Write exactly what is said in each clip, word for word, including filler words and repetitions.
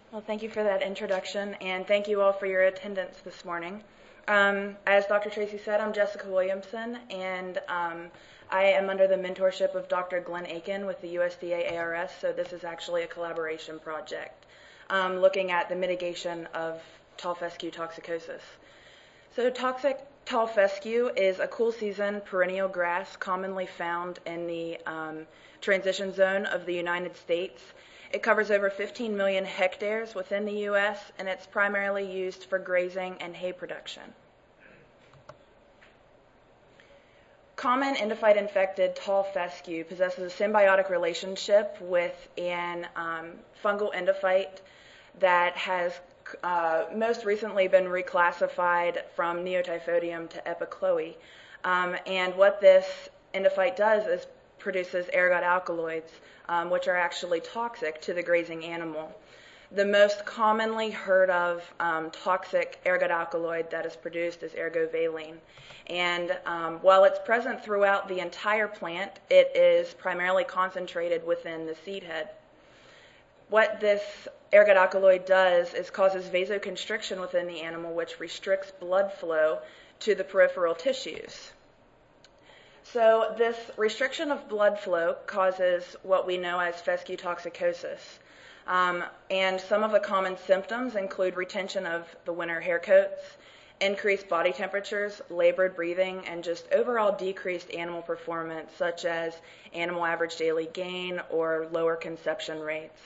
Well, thank you for that introduction, and thank you all for your attendance this morning. Um, as Doctor Tracy said, I'm Jessica Williamson, and um, I am under the mentorship of Doctor Glenn Aiken with the U S D A A R S, so this is actually a collaboration project um, looking at the mitigation of tall fescue toxicosis. So toxic tall fescue is a cool season perennial grass commonly found in the um, transition zone of the United States. It covers over fifteen million hectares within the U S, and it's primarily used for grazing and hay production. Common endophyte-infected tall fescue possesses a symbiotic relationship with an um, fungal endophyte that has uh, most recently been reclassified from Neotyphodium to Epicloe. Um, and what this endophyte does is produces ergot alkaloids, um, which are actually toxic to the grazing animal. The most commonly heard of um, toxic ergot alkaloid that is produced is ergovaline. And um, while it's present throughout the entire plant, it is primarily concentrated within the seed head. What this ergot alkaloid does is causes vasoconstriction within the animal, which restricts blood flow to the peripheral tissues. So this restriction of blood flow causes what we know as fescue toxicosis. Um, and some of the common symptoms include retention of the winter hair coats, increased body temperatures, labored breathing, and just overall decreased animal performance, such as animal average daily gain or lower conception rates.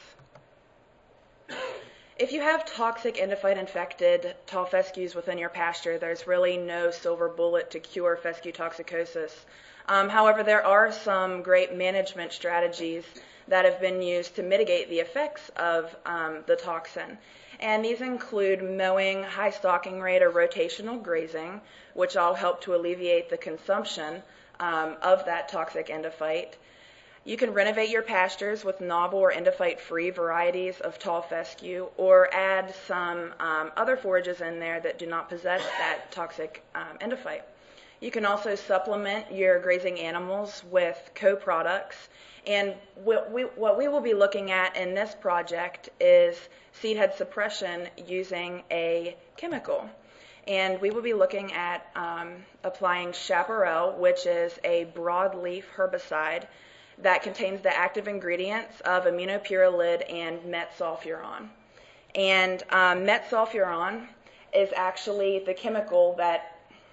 If you have toxic endophyte-infected tall fescues within your pasture, there's really no silver bullet to cure fescue toxicosis. Um, however, there are some great management strategies that have been used to mitigate the effects of um, the toxin. And these include mowing, high stalking rate, or rotational grazing, which all help to alleviate the consumption um, of that toxic endophyte. You can renovate your pastures with novel or endophyte-free varieties of tall fescue, or add some um, other forages in there that do not possess that toxic um, endophyte. You can also supplement your grazing animals with co-products. And what we, what we will be looking at in this project is seed head suppression using a chemical. And we will be looking at um, applying Chaparral, which is a broadleaf herbicide that contains the active ingredients of aminopyrrolid and metsulfuron. And um, metsulfuron is actually the chemical that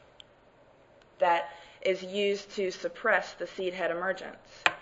that is used to suppress the seed head emergence.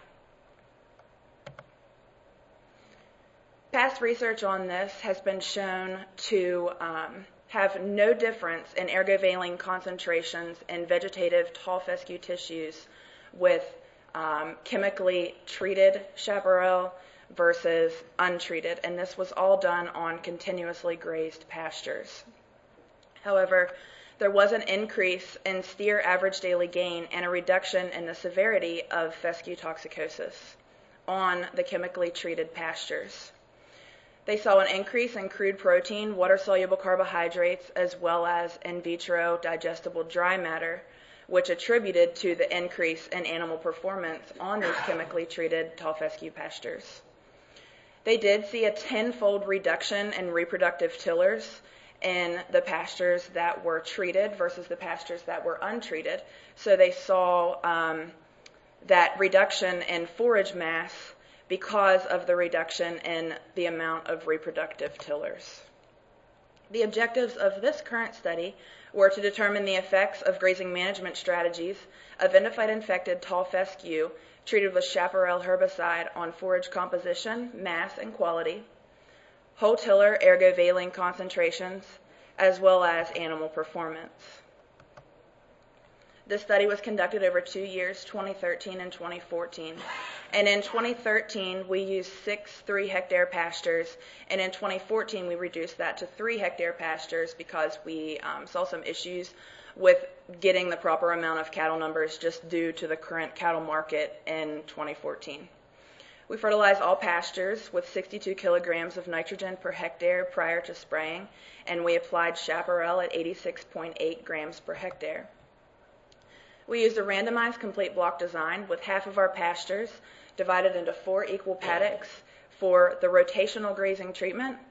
Past research on this has been shown to um, have no difference in ergovaline concentrations in vegetative tall fescue tissues with um, chemically treated chaparral versus untreated, and this was all done on continuously grazed pastures. However, there was an increase in steer average daily gain and a reduction in the severity of fescue toxicosis on the chemically treated pastures. They saw an increase in crude protein, water-soluble carbohydrates, as well as in vitro digestible dry matter, which attributed to the increase in animal performance on these chemically treated tall fescue pastures. They did see a tenfold reduction in reproductive tillers in the pastures that were treated versus the pastures that were untreated. So they saw um, that reduction in forage mass because of the reduction in the amount of reproductive tillers. The objectives of this current study were to determine the effects of grazing management strategies of endophyte-infected tall fescue treated with chaparral herbicide on forage composition, mass, and quality, whole tiller ergovaline concentrations, as well as animal performance. This study was conducted over two years, twenty thirteen and twenty fourteen. And in twenty thirteen, we used six three-hectare pastures, and in twenty fourteen, we reduced that to three-hectare pastures because we um, saw some issues with getting the proper amount of cattle numbers just due to the current cattle market in twenty fourteen. We fertilized all pastures with sixty-two kilograms of nitrogen per hectare prior to spraying, and we applied Chaparral at eighty-six point eight grams per hectare. We used a randomized complete block design with half of our pastures divided into four equal paddocks for the rotational grazing treatment,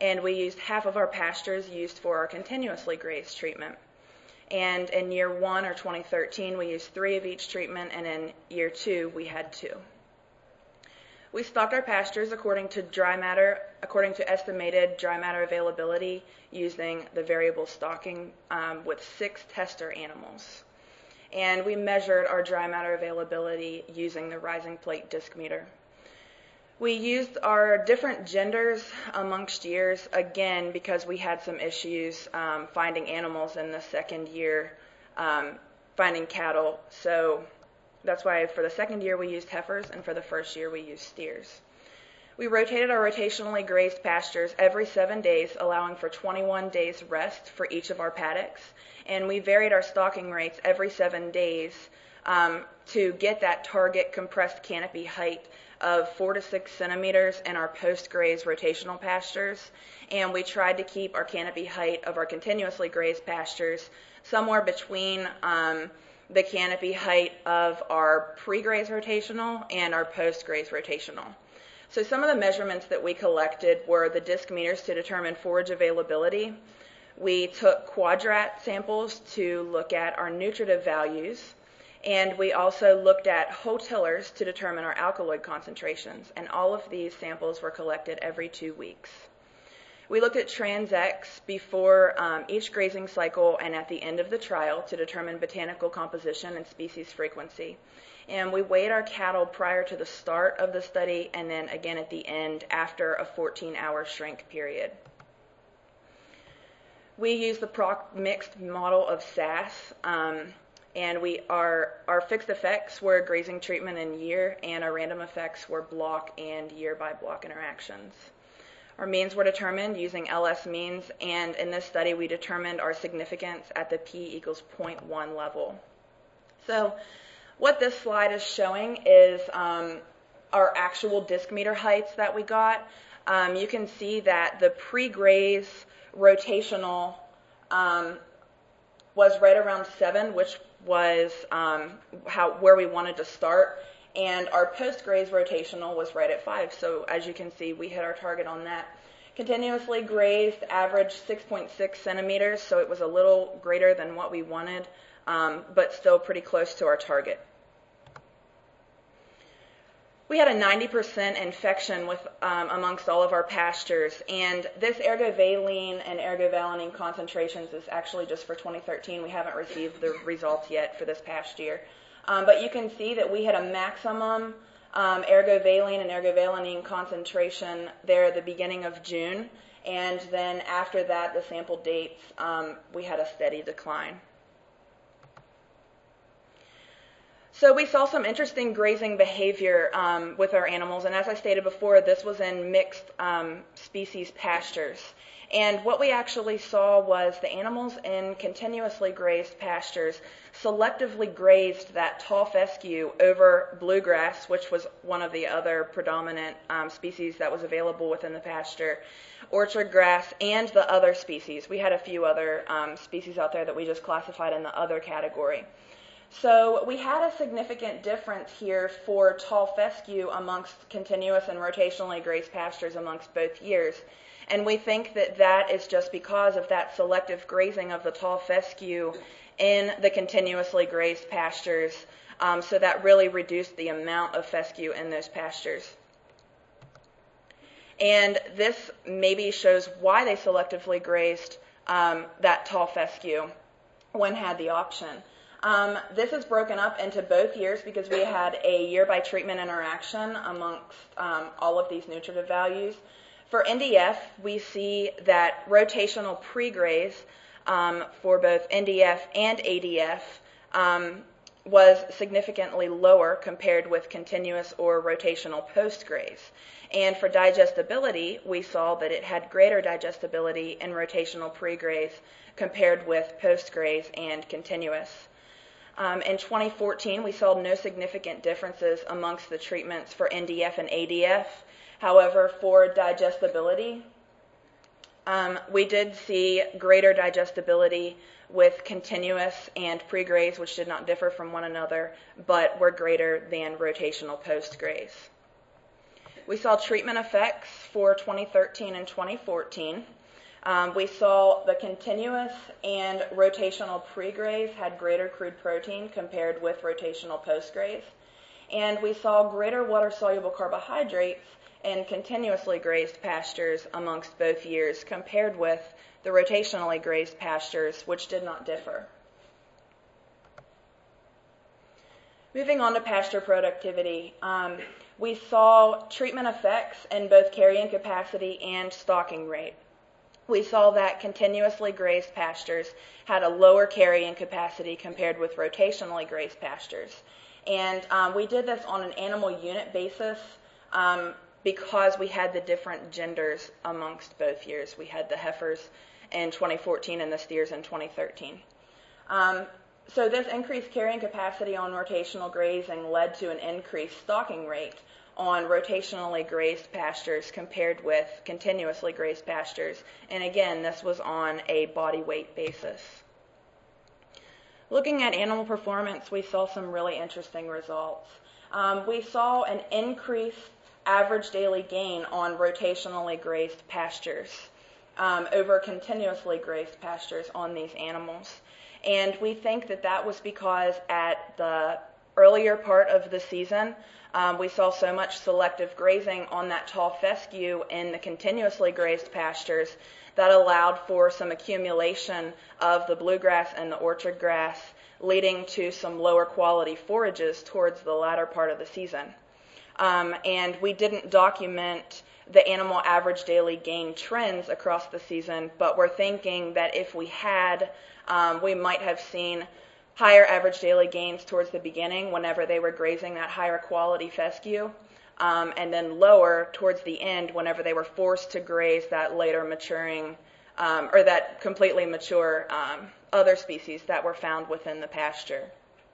and we used half of our pastures used for our continuously grazed treatment. And in year one, or twenty thirteen, we used three of each treatment, and in year two, we had two. We stocked our pastures according to dry matter, according to estimated dry matter availability, using the variable stocking um, with six tester animals. And we measured our dry matter availability using the rising plate disc meter. We used our different genders amongst years, again, because we had some issues um, finding animals in the second year, um, finding cattle. So that's why for the second year we used heifers, and for the first year we used steers. We rotated our rotationally grazed pastures every seven days, allowing for twenty-one days rest for each of our paddocks. And we varied our stocking rates every seven days um, to get that target compressed canopy height of four to six centimeters in our post-graze rotational pastures. And we tried to keep our canopy height of our continuously grazed pastures somewhere between um, the canopy height of our pre-graze rotational and our post-graze rotational. So some of the measurements that we collected were the disc meters to determine forage availability. We took quadrat samples to look at our nutritive values, and we also looked at whole tillers to determine our alkaloid concentrations, and all of these samples were collected every two weeks. We looked at TransX before um, each grazing cycle and at the end of the trial to determine botanical composition and species frequency. And we weighed our cattle prior to the start of the study and then again at the end after a fourteen hour shrink period. We used the Proc mixed model of S A S, um, and we our, our fixed effects were grazing treatment and year, and our random effects were block and year by block interactions. Our means were determined using L S means, and in this study we determined our significance at the p equals zero point one level. So what this slide is showing is um, our actual disc meter heights that we got. Um, you can see that the pre-graze rotational um, was right around seven, which was um, how where we wanted to start, and our post-graze rotational was right at five. So as you can see, we hit our target on that. Continuously grazed averaged six point six centimeters, so it was a little greater than what we wanted, um, but still pretty close to our target. We had a ninety percent infection with um, amongst all of our pastures, and this ergovaline and ergovaline concentrations is actually just for twenty thirteen. We haven't received the results yet for this past year. Um, but you can see that we had a maximum um, ergovaline and ergovaline concentration there at the beginning of June, and then after that, the sample dates, um, we had a steady decline. So we saw some interesting grazing behavior um, with our animals, and as I stated before, this was in mixed um, species pastures. And what we actually saw was the animals in continuously grazed pastures selectively grazed that tall fescue over bluegrass, which was one of the other predominant um, species that was available within the pasture, orchard grass, and the other species. We had a few other um, species out there that we just classified in the other category. So we had a significant difference here for tall fescue amongst continuous and rotationally grazed pastures amongst both years. And we think that that is just because of that selective grazing of the tall fescue in the continuously grazed pastures. Um, so that really reduced the amount of fescue in those pastures. And this maybe shows why they selectively grazed um, that tall fescue when had the option. Um, this is broken up into both years because we had a year by treatment interaction amongst um, all of these nutritive values. For N D F, we see that rotational pre-graze um, for both N D F and A D F um, was significantly lower compared with continuous or rotational post-graze. And for digestibility, we saw that it had greater digestibility in rotational pre-graze compared with post-graze and continuous. Um, in twenty fourteen, we saw no significant differences amongst the treatments for N D F and A D F. However, for digestibility, um, we did see greater digestibility with continuous and pre-graze, which did not differ from one another, but were greater than rotational post-graze. We saw treatment effects for twenty thirteen and twenty fourteen. Um, we saw the continuous and rotational pre-graze had greater crude protein compared with rotational post-graze. And we saw greater water-soluble carbohydrates in continuously grazed pastures amongst both years compared with the rotationally grazed pastures, which did not differ. Moving on to pasture productivity, um, we saw treatment effects in both carrying capacity and stocking rate. We saw that continuously grazed pastures had a lower carrying capacity compared with rotationally grazed pastures. And um, we did this on an animal unit basis um, because we had the different genders amongst both years. We had the heifers in twenty fourteen and the steers in twenty thirteen. Um, so this increased carrying capacity on rotational grazing led to an increased stocking rate on rotationally grazed pastures compared with continuously grazed pastures. And again, this was on a body weight basis. Looking at animal performance, we saw some really interesting results. Um, we saw an increased average daily gain on rotationally grazed pastures um, over continuously grazed pastures on these animals. And we think that that was because at the earlier part of the season, Um, we saw so much selective grazing on that tall fescue in the continuously grazed pastures that allowed for some accumulation of the bluegrass and the orchard grass, leading to some lower quality forages towards the latter part of the season. Um, and we didn't document the animal average daily gain trends across the season, but we're thinking that if we had, um, we might have seen higher average daily gains towards the beginning whenever they were grazing that higher quality fescue, um, and then lower towards the end whenever they were forced to graze that later maturing, um, or that completely mature um, other species that were found within the pasture.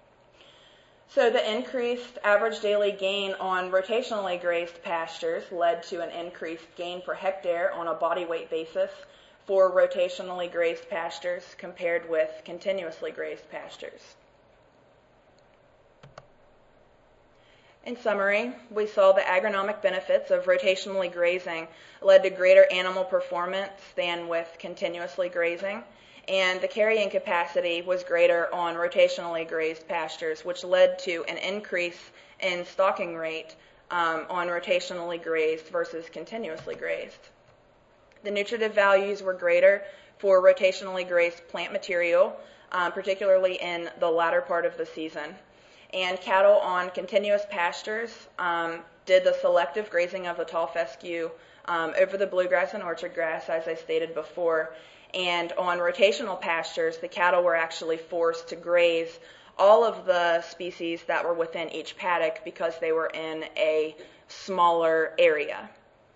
So the increased average daily gain on rotationally grazed pastures led to an increased gain per hectare on a body weight basis for rotationally grazed pastures compared with continuously grazed pastures. In summary, we saw the agronomic benefits of rotationally grazing led to greater animal performance than with continuously grazing, and the carrying capacity was greater on rotationally grazed pastures, which led to an increase in stocking rate um, on rotationally grazed versus continuously grazed. The nutritive values were greater for rotationally grazed plant material, um, particularly in the latter part of the season. And cattle on continuous pastures um, did the selective grazing of the tall fescue um, over the bluegrass and orchard grass, as I stated before. And on rotational pastures, the cattle were actually forced to graze all of the species that were within each paddock because they were in a smaller area.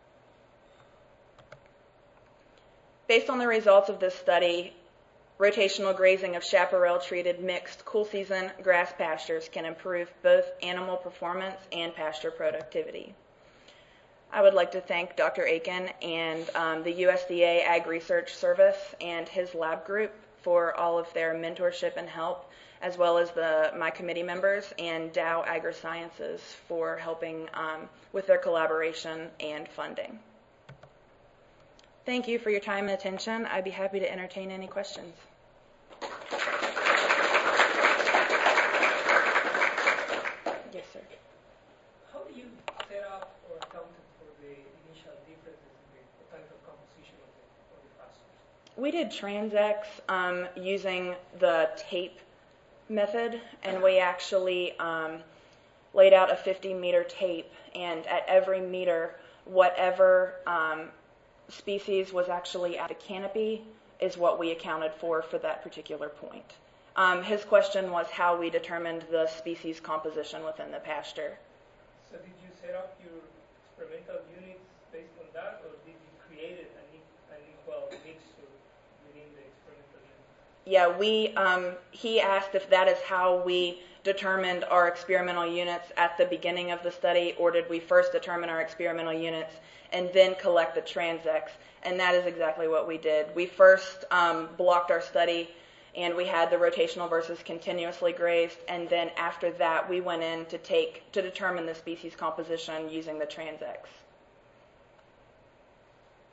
Based on the results of this study, rotational grazing of chaparral-treated mixed cool season grass pastures can improve both animal performance and pasture productivity. I would like to thank Doctor Aiken and um, the U S D A Ag Research Service and his lab group for all of their mentorship and help, as well as the my committee members and Dow AgriSciences for helping um, with their collaboration and funding. Thank you for your time and attention. I'd be happy to entertain any questions. Yes, sir. How do you set up or account for the initial differences in the potential composition of the, of the pastures? We did transects um, using the tape method, and we actually um, laid out a fifty meter tape, and at every meter, whatever um, species was actually at the canopy is what we accounted for for that particular point. Um, his question was how we determined the species composition within the pasture. So did you set up your experimental units based on that, or did you create an, an equal mixture within the experimental units? Yeah, we. Um, he asked if that is how we determined our experimental units at the beginning of the study, or did we first determine our experimental units and then collect the transects, and that is exactly what we did. We first um, blocked our study, and we had the rotational versus continuously grazed, and then after that we went in to take to determine the species composition using the transects.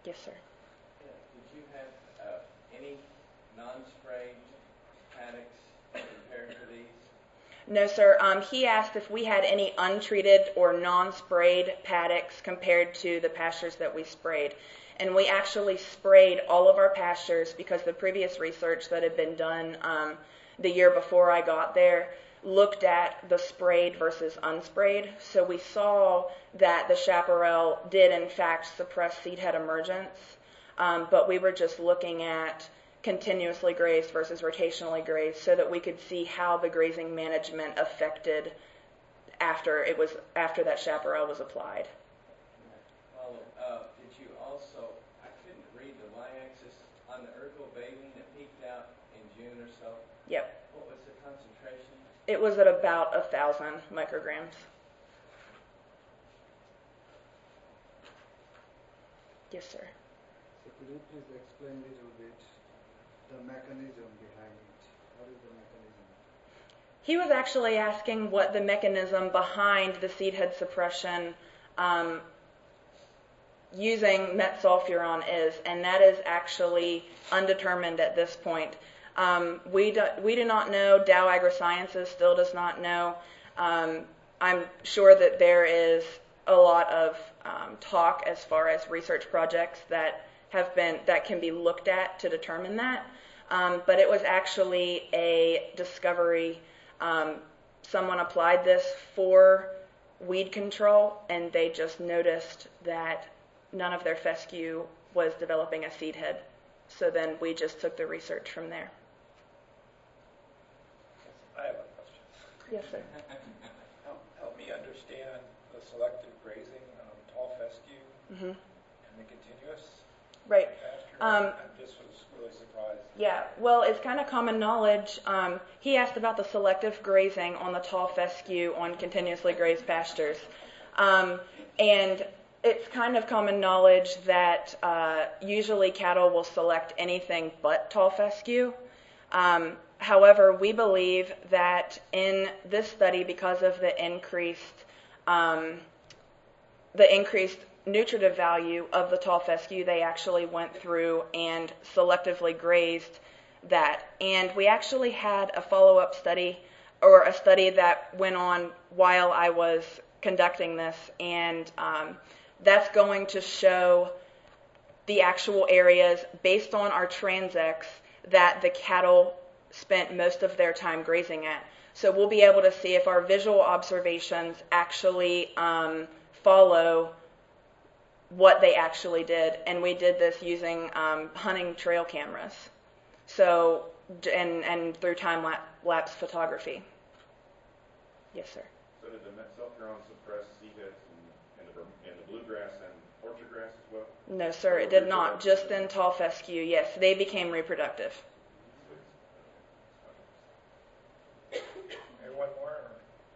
Yes, sir. Yeah. Did you have uh, any non-sprayed paddocks compared to these? No, sir. Um, he asked if we had any untreated or non-sprayed paddocks compared to the pastures that we sprayed. And we actually sprayed all of our pastures because the previous research that had been done um, the year before I got there looked at the sprayed versus unsprayed. So we saw that the chaparral did in fact suppress seed head emergence, um, but we were just looking at continuously grazed versus rotationally grazed so that we could see how the grazing management affected after it was after that chaparral was applied. Well, uh, did you also, I couldn't read the y-axis, on the ergobaline that peaked out in June or so? Yep. What was the concentration? It was at about a thousand micrograms. Yes, sir. So could you please explain a little bit the mechanism behind it? What is the mechanism? He was actually asking what the mechanism behind the seed head suppression um, using metsulfuron is, and that is actually undetermined at this point. Um, we, do, we do not know. Dow AgroSciences still does not know. Um, I'm sure that there is a lot of um, talk as far as research projects that have been that can be looked at to determine that. Um, but it was actually a discovery. Um, someone applied this for weed control, and they just noticed that none of their fescue was developing a seed head. So then we just took the research from there. I have a question. Yes, sir. Help, help me understand the selective grazing on tall fescue Mm-hmm. and the continuous Right. pasture. Um, I just was really surprised. Yeah, well, it's kind of common knowledge. Um, he asked about the selective grazing on the tall fescue on continuously grazed pastures. Um, and it's kind of common knowledge that uh, usually cattle will select anything but tall fescue. Um, however, we believe that in this study, because of the increased um, the increased nutritive value of the tall fescue, they actually went through and selectively grazed that. And we actually had a follow-up study, or a study that went on while I was conducting this, and um, that's going to show the actual areas based on our transects that the cattle spent most of their time grazing at. So we'll be able to see if our visual observations actually um, follow what they actually did, and we did this using um, hunting trail cameras, so and and through time lapse photography. Yes, sir. So did the metsulfuron suppress seed heads in, in, the, in the bluegrass and orchard grass as well? No, sir, it did not. Just in tall fescue. Yes, they became reproductive. Maybe one more? Or?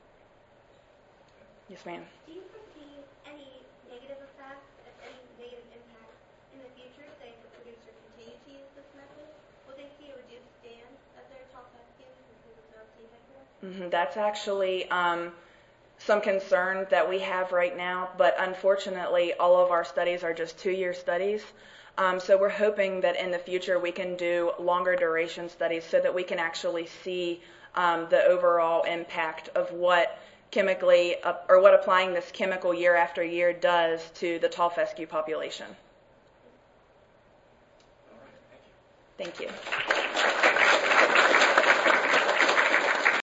Yes, ma'am. Do you foresee any negative effects, any negative impact in the future, say if a producer continued to use this method? Will they see a reduced stand of their tall fescues because of no seed head growth? Mm-hmm. That's actually um, some concern that we have right now, but unfortunately all of our studies are just two-year studies. Um, so we're hoping that in the future we can do longer duration studies so that we can actually see um, the overall impact of what chemically, uh, or what applying this chemical year after year does to the tall fescue population. All right, thank you. Thank you.